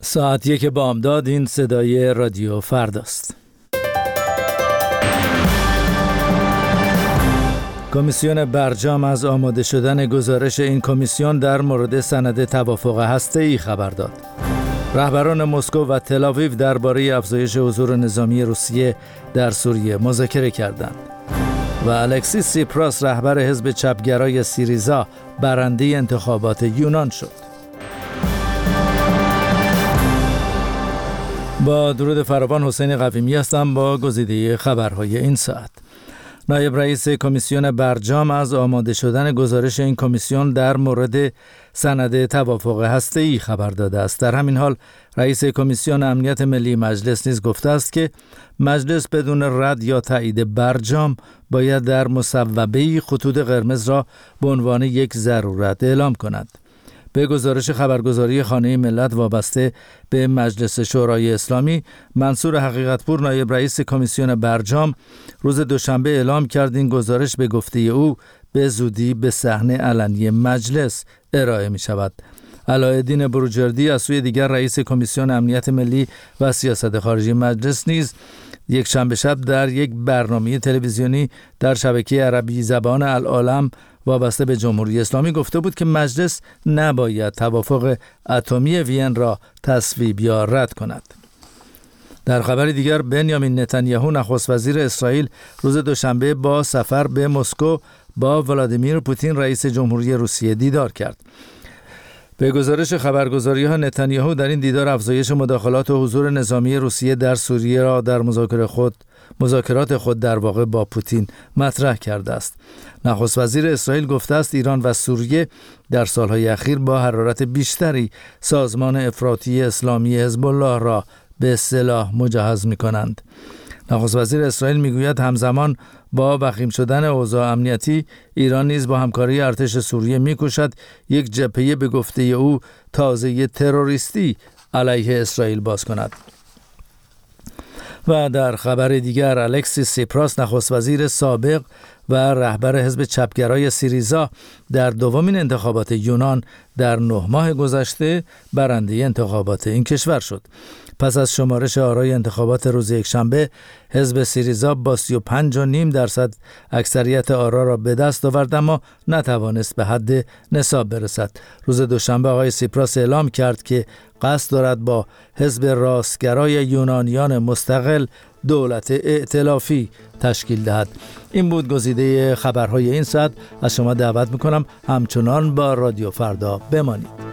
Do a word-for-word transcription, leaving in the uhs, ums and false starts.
ساعت یک بامداد. این صدای رادیو فرداست. کمیسیون برجام از آماده شدن گزارش این کمیسیون در مورد سند توافق هسته‌ای خبر داد. رهبران مسکو و تل‌آویو درباره افزایش حضور نظامی روسیه در سوریه مذاکره کردند. و الکسیس سیپراس رهبر حزب چپگرای سیریزا برنده انتخابات یونان شد. با درود فراوان، حسین قویمی هستم با گزیده خبرهای این ساعت. نایب رئیس کمیسیون برجام از آماده شدن گزارش این کمیسیون در مورد سند توافق هسته‌ای خبر داده است. در همین حال رئیس کمیسیون امنیت ملی مجلس نیز گفته است که مجلس بدون رد یا تایید برجام باید در مصوبه‌ای خطوط قرمز را به عنوان یک ضرورت اعلام کند. به گزارش خبرگزاری خانه ملت وابسته به مجلس شورای اسلامی، منصور حقیقتپور نایب رئیس کمیسیون برجام روز دوشنبه اعلام کرد این گزارش به گفته او به زودی به صحنه علنی مجلس ارائه می شود. علاءالدین بروجردی از سوی دیگر رئیس کمیسیون امنیت ملی و سیاست خارجی مجلس نیز یک شنبه شب در یک برنامه تلویزیونی در شبکه عربی زبان العالم وابسته به جمهوری اسلامی گفته بود که مجلس نباید توافق اتمی وین را تصویب یا رد کند. در خبر دیگر، بنیامین نتانیاهو نخست وزیر اسرائیل روز دوشنبه با سفر به مسکو با ولادیمیر پوتین رئیس جمهوری روسیه دیدار کرد. به گزارش خبرگزاری‌ها، نتانیاهو در این دیدار افزایش مداخلات و حضور نظامی روسیه در سوریه را در مذاکره خود مذاکرات خود در واقع با پوتین مطرح کرده است. نخست وزیر اسرائیل گفته است ایران و سوریه در سالهای اخیر با حرارت بیشتری سازمان افراطی اسلامی حزب الله را به اصطلاح مجهز می‌کنند. نخست وزیر اسرائیل میگوید همزمان با وخیم شدن اوضاع امنیتی، ایران نیز با همکاری ارتش سوریه می‌کوشد یک جبهه به گفته او تازه تروریستی علیه اسرائیل باز کند. و در خبر دیگر، الکسیس سیپراس نخست وزیر سابق و رهبر حزب چپگرای سیریزا در دومین انتخابات یونان در نه ماه گذشته برنده انتخابات این کشور شد. پس از شمارش آرای انتخابات روز یکشنبه، حزب سیریزا با سی و پنج و نیم درصد اکثریت آرا را به دست آورد، اما نتوانست به حد نصاب برسد. روز دوشنبه آقای سیپراس اعلام کرد که قصد دارد با حزب راستگرای یونانیان مستقل دولت ائتلافی تشکیل دهد. این بود گزیده خبرهای این ساعت. از شما دعوت میکنم همچنان با رادیو فردا بمانید.